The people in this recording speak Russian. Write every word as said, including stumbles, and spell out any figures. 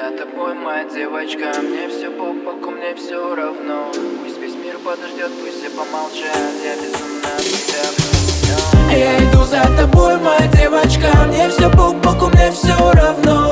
за тобой, моя девочка. Мне все по боку, мне все равно. Пусть весь мир подождет, пусть все помолчат. Я безумно от тебя влюблен. Я иду за тобой, моя девочка. Мне все по боку, мне все равно.